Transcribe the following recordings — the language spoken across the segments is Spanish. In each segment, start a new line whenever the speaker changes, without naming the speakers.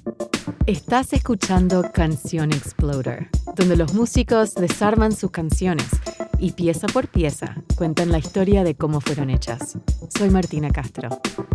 Estás escuchando Canción Exploder, donde los músicos desarman sus canciones y pieza por pieza cuentan la historia de cómo fueron hechas. Soy Martina Castro.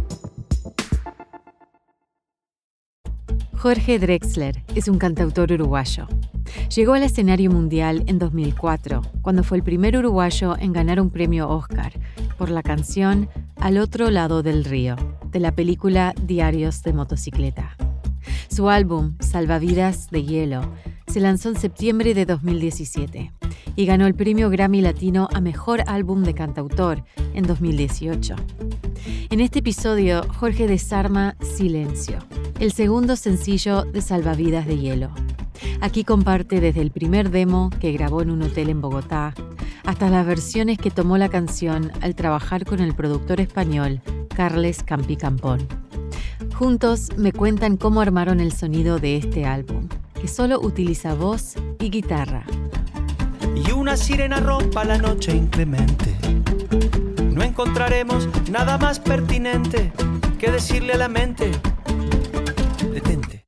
Jorge Drexler es un cantautor uruguayo. Llegó al escenario mundial en 2004, cuando fue el primer uruguayo en ganar un premio Oscar por la canción Al otro lado del río, de la película Diarios de motocicleta. Su álbum, Salvavidas de Hielo, se lanzó en septiembre de 2017 y ganó el premio Grammy Latino a Mejor Álbum de Cantautor en 2018. En este episodio, Jorge desarma Silencio, el segundo sencillo de Salvavidas de Hielo. Aquí comparte desde el primer demo que grabó en un hotel en Bogotá hasta las versiones que tomó la canción al trabajar con el productor español Carles Campi Campón. Juntos me cuentan cómo armaron el sonido de este álbum, que solo utiliza voz y guitarra.
Y una sirena rompa la noche inclemente. No encontraremos nada más pertinente que decirle a la mente: detente.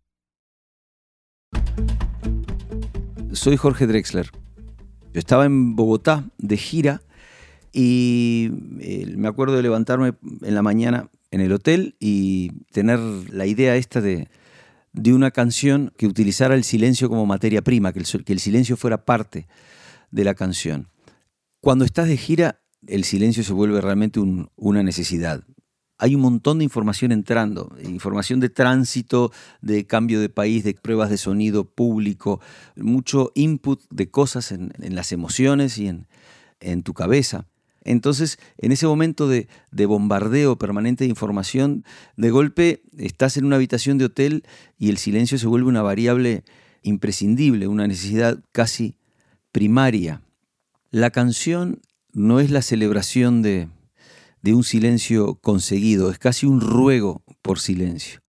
Soy Jorge Drexler. Yo estaba en Bogotá de gira y me acuerdo de levantarme en la mañana en el hotel y tener la idea esta de una canción que utilizara el silencio como materia prima, que el silencio fuera parte de la canción. Cuando estás de gira, el silencio se vuelve realmente una necesidad. Hay un montón de información entrando, información de tránsito, de cambio de país, de pruebas de sonido público, mucho input de cosas en las emociones y en tu cabeza. Entonces, en ese momento de bombardeo permanente de información, de golpe estás en una habitación de hotel y el silencio se vuelve una variable imprescindible, una necesidad casi primaria. La canción no es la celebración de un silencio conseguido, es casi un ruego por silencio.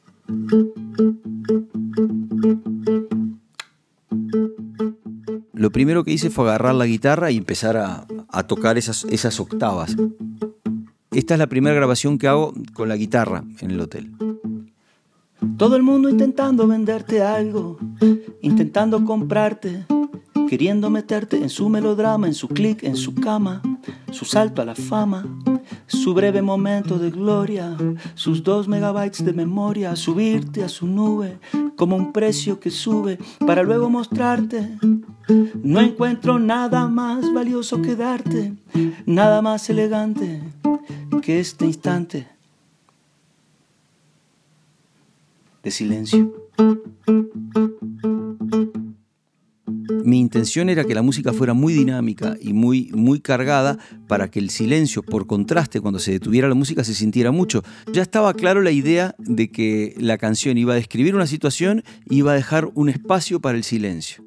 Lo primero que hice fue agarrar la guitarra y empezar a tocar esas octavas. Esta es la primera grabación que hago con la guitarra en el hotel.
Todo el mundo intentando venderte algo, intentando comprarte, queriendo meterte en su melodrama, en su clic, en su cama, su salto a la fama, su breve momento de gloria, sus 2 megabytes de memoria, subirte a su nube como un precio que sube para luego mostrarte. No encuentro nada más valioso que darte, nada más elegante que este instante de silencio.
Mi intención era que la música fuera muy dinámica y muy, muy cargada para que el silencio, por contraste, cuando se detuviera la música, se sintiera mucho. Ya estaba claro la idea de que la canción iba a describir una situación y iba a dejar un espacio para el silencio.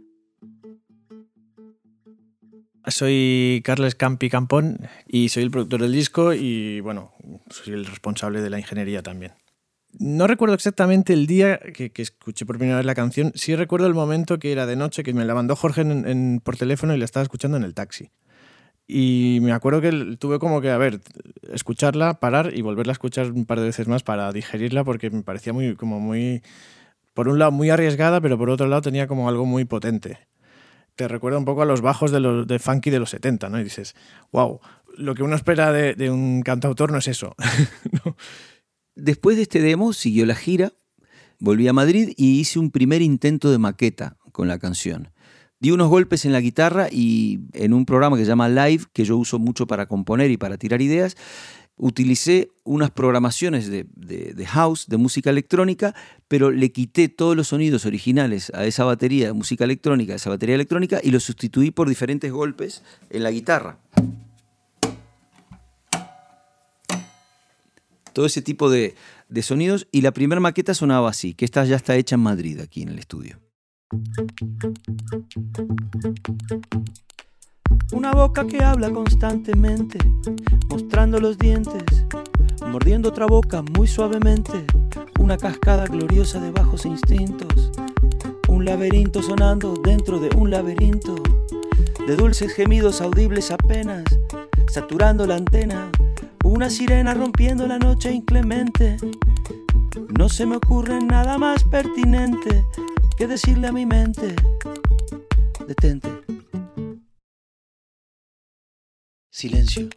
Soy Carles Campi Campón y soy el productor del disco y, bueno, soy el responsable de la ingeniería también. No recuerdo exactamente el día que escuché por primera vez la canción. Sí recuerdo el momento que era de noche, que me la mandó Jorge por teléfono y la estaba escuchando en el taxi. Y me acuerdo que tuve como que, escucharla, parar y volverla a escuchar un par de veces más para digerirla, porque me parecía muy, por un lado muy arriesgada, pero por otro lado tenía como algo muy potente. Te recuerda un poco a los bajos de funky de los 70, ¿no? Y dices, wow, lo que uno espera de un cantautor no es eso. ¿No?
Después de este demo siguió la gira, volví a Madrid y hice un primer intento de maqueta con la canción. Di unos golpes en la guitarra y en un programa que se llama Live, que yo uso mucho para componer y para tirar ideas, utilicé unas programaciones de house, de música electrónica, pero le quité todos los sonidos originales a esa batería de música electrónica, y los sustituí por diferentes golpes en la guitarra. Todo ese tipo de sonidos, y la primera maqueta sonaba así, que esta ya está hecha en Madrid, aquí en el estudio.
Una boca que habla constantemente, mostrando los dientes, mordiendo otra boca muy suavemente, una cascada gloriosa de bajos instintos, un laberinto sonando dentro de un laberinto, de dulces gemidos audibles apenas, saturando la antena, una sirena rompiendo la noche inclemente, No se me ocurre nada más pertinente que decirle a mi mente: detente. Silencio.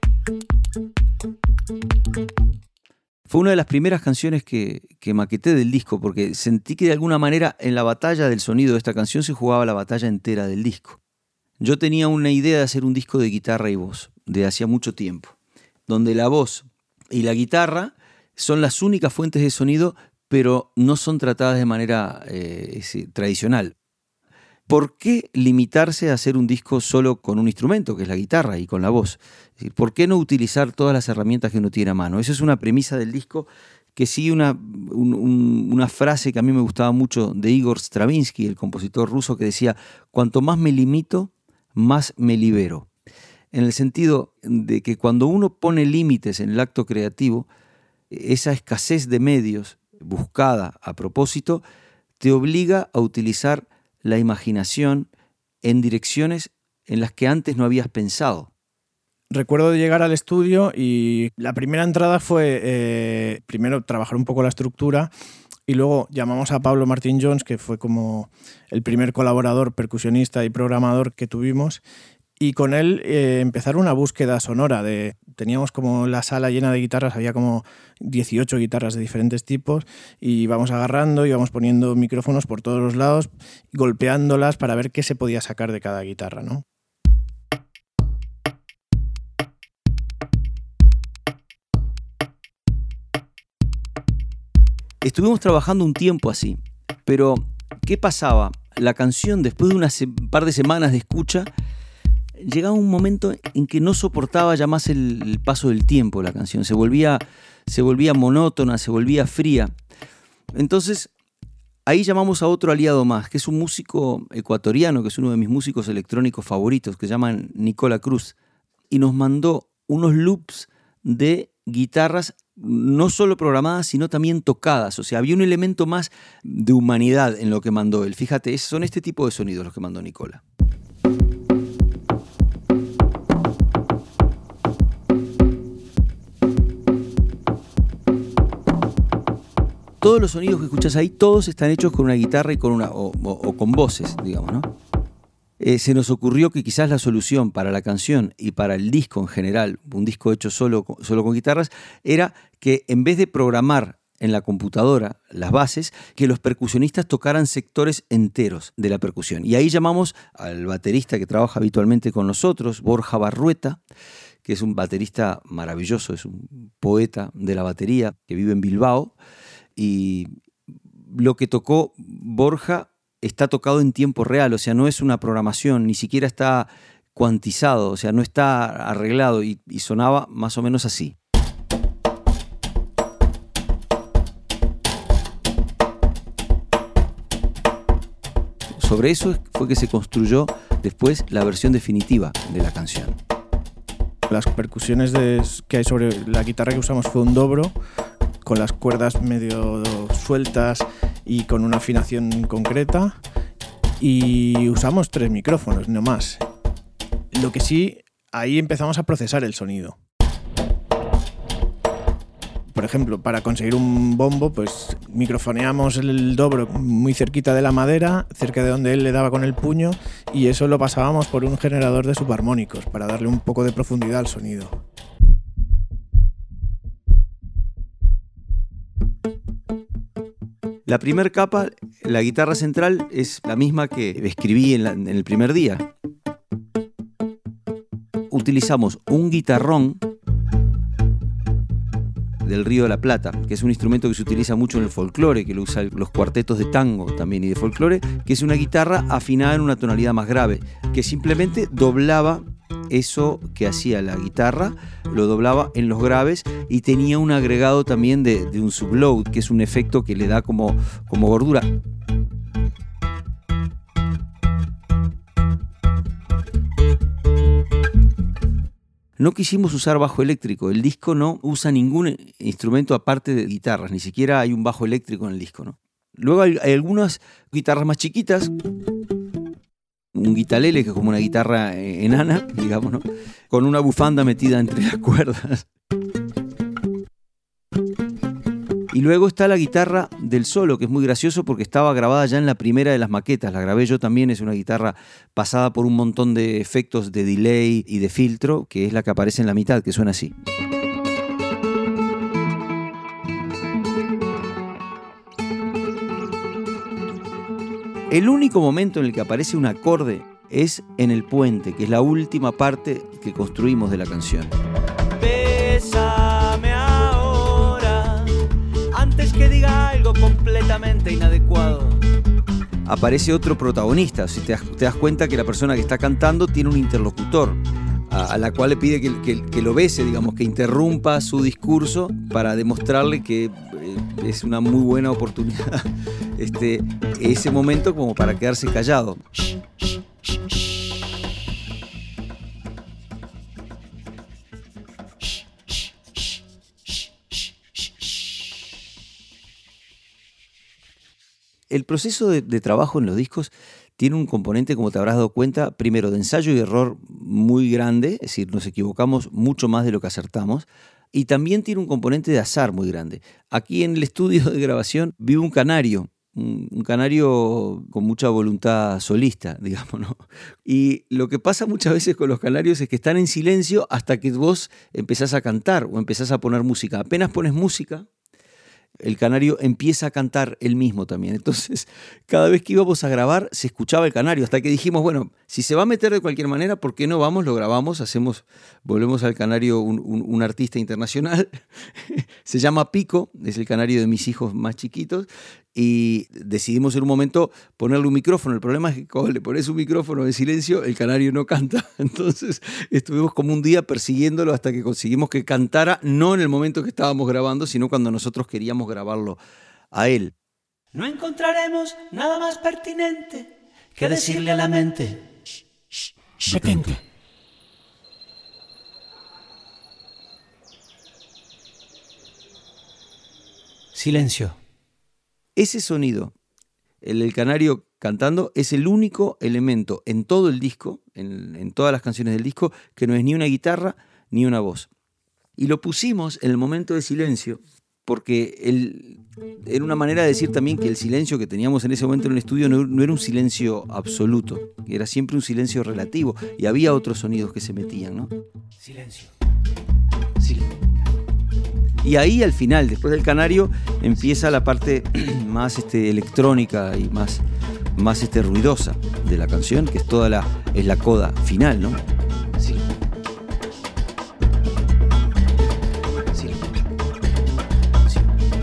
Fue una de las primeras canciones que maqueté del disco, porque sentí que de alguna manera en la batalla del sonido de esta canción se jugaba la batalla entera del disco. Yo tenía una idea de hacer un disco de guitarra y voz, de hacía mucho tiempo, donde la voz y la guitarra son las únicas fuentes de sonido, pero no son tratadas de manera tradicional. ¿Por qué limitarse a hacer un disco solo con un instrumento, que es la guitarra, y con la voz? Es decir, ¿por qué no utilizar todas las herramientas que uno tiene a mano? Esa es una premisa del disco que sigue una frase que a mí me gustaba mucho de Igor Stravinsky, el compositor ruso, que decía: cuanto más me limito, más me libero. En el sentido de que cuando uno pone límites en el acto creativo, esa escasez de medios buscada a propósito te obliga a utilizar la imaginación en direcciones en las que antes no habías pensado.
Recuerdo de llegar al estudio y la primera entrada fue primero trabajar un poco la estructura y luego llamamos a Pablo Martín Jones, que fue como el primer colaborador, percusionista y programador que tuvimos, y con él empezar una búsqueda sonora. Teníamos como la sala llena de guitarras, había como 18 guitarras de diferentes tipos, y íbamos agarrando, íbamos poniendo micrófonos por todos los lados, golpeándolas para ver qué se podía sacar de cada guitarra, ¿no?
Estuvimos trabajando un tiempo así, pero ¿qué pasaba? La canción, después de un par de semanas de escucha, llegaba un momento en que no soportaba ya más el paso del tiempo la canción. Se volvía monótona, se volvía fría. Entonces, ahí llamamos a otro aliado más, que es un músico ecuatoriano, que es uno de mis músicos electrónicos favoritos, que se llama Nicola Cruz, y nos mandó unos loops de guitarras no solo programadas, sino también tocadas. O sea, había un elemento más de humanidad en lo que mandó él. Fíjate, son este tipo de sonidos los que mandó Nicola. Todos los sonidos que escuchás ahí, todos están hechos con una guitarra y con o con voces, digamos, ¿no? Se nos ocurrió que quizás la solución para la canción y para el disco en general, un disco hecho solo con guitarras, era que en vez de programar en la computadora las bases, que los percusionistas tocaran sectores enteros de la percusión. Y ahí llamamos al baterista que trabaja habitualmente con nosotros, Borja Barrueta, que es un baterista maravilloso, es un poeta de la batería que vive en Bilbao. Y lo que tocó Borja está tocado en tiempo real, o sea, no es una programación, ni siquiera está cuantizado, o sea, no está arreglado, y sonaba más o menos así. Sobre eso fue que se construyó después la versión definitiva de la canción.
Las percusiones que hay sobre la guitarra que usamos fue un dobro, con las cuerdas medio sueltas y con una afinación concreta, y usamos 3 micrófonos, no más. Lo que sí, ahí empezamos a procesar el sonido. Por ejemplo, para conseguir un bombo, pues microfoneamos el dobro muy cerquita de la madera, cerca de donde él le daba con el puño, y eso lo pasábamos por un generador de subarmónicos para darle un poco de profundidad al sonido.
La primera capa, la guitarra central, es la misma que escribí en el primer día. Utilizamos un guitarrón del Río de la Plata, que es un instrumento que se utiliza mucho en el folclore, que lo usan los cuartetos de tango también y de folclore, que es una guitarra afinada en una tonalidad más grave, que simplemente doblaba eso que hacía la guitarra, lo doblaba en los graves, y tenía un agregado también de un subload, que es un efecto que le da como gordura. No quisimos usar bajo eléctrico. El disco no usa ningún instrumento aparte de guitarras, ni siquiera hay un bajo eléctrico en el disco, ¿no? Luego hay algunas guitarras más chiquitas, un guitarlele, que es como una guitarra enana, digamos, ¿no? Con una bufanda metida entre las cuerdas. Y luego está la guitarra del solo, que es muy gracioso porque estaba grabada ya en la primera de las maquetas. La grabé yo también, es una guitarra pasada por un montón de efectos de delay y de filtro, que es la que aparece en la mitad, que suena así. El único momento en el que aparece un acorde es en el puente, que es la última parte que construimos de la canción.
Bésame ahora, antes que diga algo completamente inadecuado.
Aparece otro protagonista, si te das cuenta que la persona que está cantando tiene un interlocutor, a la cual le pide que lo bese, digamos, que interrumpa su discurso para demostrarle que es una muy buena oportunidad ese momento como para quedarse callado. El proceso de trabajo en los discos tiene un componente, como te habrás dado cuenta, primero de ensayo y error muy grande, es decir, nos equivocamos mucho más de lo que acertamos, y también tiene un componente de azar muy grande. Aquí en el estudio de grabación vive un canario con mucha voluntad solista, digamos, ¿no? Y lo que pasa muchas veces con los canarios es que están en silencio hasta que vos empezás a cantar o empezás a poner música. Apenas pones música, el canario empieza a cantar él mismo también. Entonces, cada vez que íbamos a grabar, se escuchaba el canario, hasta que dijimos, bueno, si se va a meter de cualquier manera, ¿por qué no vamos, lo grabamos, volvemos al canario un artista internacional, se llama Pico, es el canario de mis hijos más chiquitos, y decidimos en un momento ponerle un micrófono. El problema es que cuando le pones un micrófono de silencio, el canario no canta. Entonces estuvimos como un día persiguiéndolo hasta que conseguimos que cantara, no en el momento que estábamos grabando, sino cuando nosotros queríamos grabarlo a él.
No encontraremos nada más pertinente que decirle a la mente: detente. Silencio.
Ese sonido, el canario cantando, es el único elemento en todo el disco, en todas las canciones del disco, que no es ni una guitarra ni una voz. Y lo pusimos en el momento de silencio porque era una manera de decir también que el silencio que teníamos en ese momento en el estudio no era un silencio absoluto, era siempre un silencio relativo y había otros sonidos que se metían, ¿no?
Silencio.
Silencio. Y ahí al final, después del canario, empieza la parte más electrónica y más ruidosa de la canción, que es la coda final, ¿no? Sí. Sí. Sí.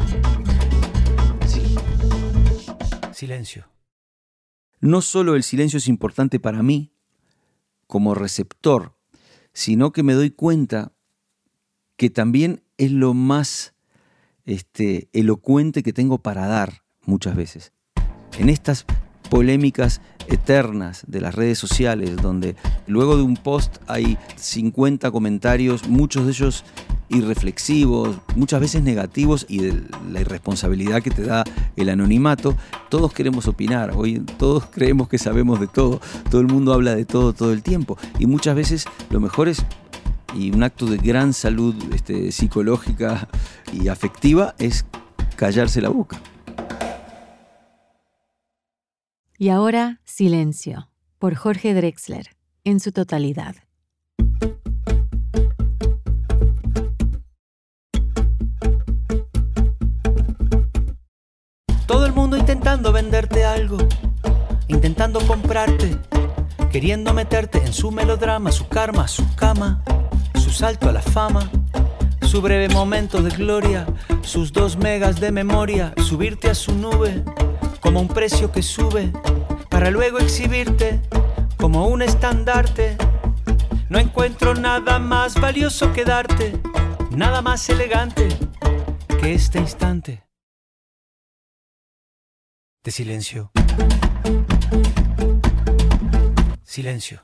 Sí.
Silencio.
No solo el silencio es importante para mí como receptor, sino que me doy cuenta que también es lo más elocuente que tengo para dar muchas veces. En estas polémicas eternas de las redes sociales, donde luego de un post hay 50 comentarios, muchos de ellos irreflexivos, muchas veces negativos, y de la irresponsabilidad que te da el anonimato, todos queremos opinar, hoy todos creemos que sabemos de todo el mundo habla de todo el tiempo, y muchas veces lo mejor es, y un acto de gran salud psicológica y afectiva, es callarse la boca.
Y ahora, Silencio, por Jorge Drexler, en su totalidad.
Todo el mundo intentando venderte algo, intentando comprarte, queriendo meterte en su melodrama, su karma, su cama, su salto a la fama, su breve momento de gloria, sus 2 megas de memoria, subirte a su nube como un precio que sube, para luego exhibirte como un estandarte. No encuentro nada más valioso que darte, nada más elegante que este instante de silencio. Silencio.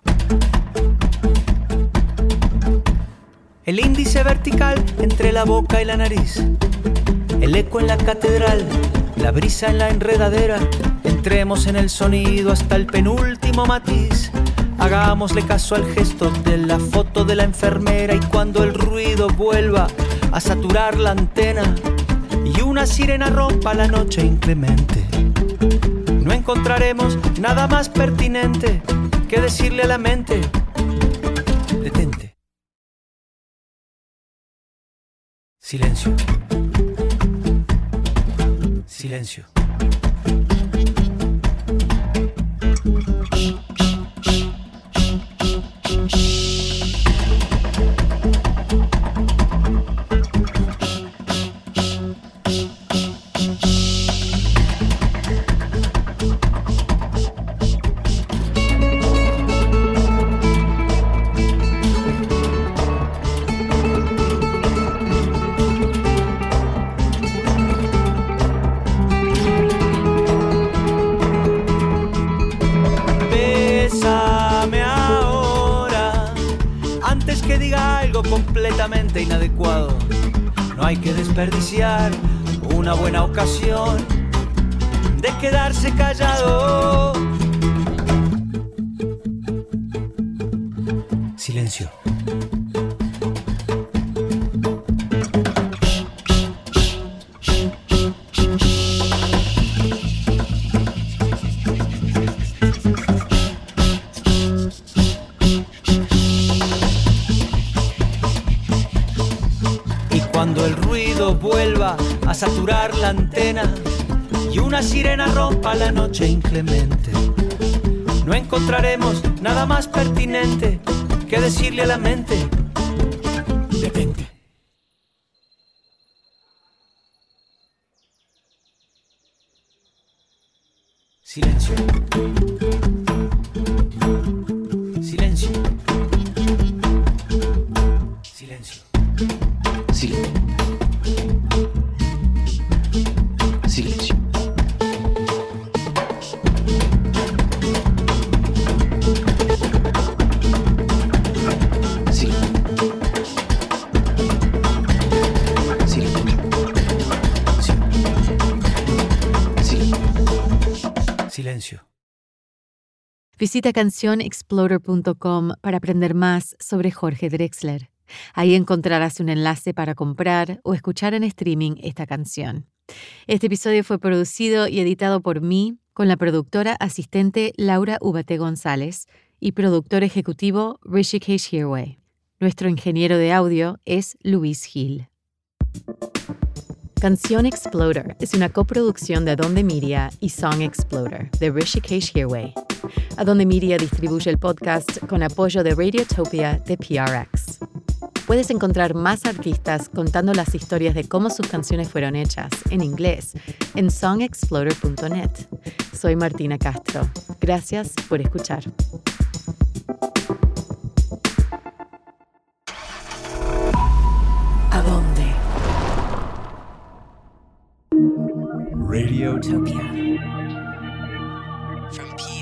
El índice vertical entre la boca y la nariz, el eco en la catedral, la brisa en la enredadera. Entremos en el sonido hasta el penúltimo matiz. Hagámosle caso al gesto de la foto de la enfermera, y cuando el ruido vuelva a saturar la antena, y una sirena rompa la noche inclemente. No encontraremos nada más pertinente que decirle a la mente: detente. Silencio. Silencio. Completamente inadecuado. No hay que desperdiciar una buena ocasión de quedarse callado. Silencio. Cuando el ruido vuelva a saturar la antena y una sirena rompa la noche inclemente, no encontraremos nada más pertinente que decirle a la mente: detente. Silencio. Silencio. Silencio. Silencio. Silencio. Silencio.
Visita cancionexploder.com para aprender más sobre Jorge Drexler. Ahí encontrarás un enlace para comprar o escuchar en streaming esta canción. Este episodio fue producido y editado por mí, con la productora asistente Laura Ubate González y productor ejecutivo Rishikesh Hirway. Nuestro ingeniero de audio es Luis Gil. Canción Exploder es una coproducción de Adonde Media y Song Exploder de Rishikesh Hirway. Adonde Media distribuye el podcast con apoyo de Radiotopia de PRX. Puedes encontrar más artistas contando las historias de cómo sus canciones fueron hechas en inglés en songexploder.net. Soy Martina Castro. Gracias por escuchar. ¿A dónde? Radiotopia. From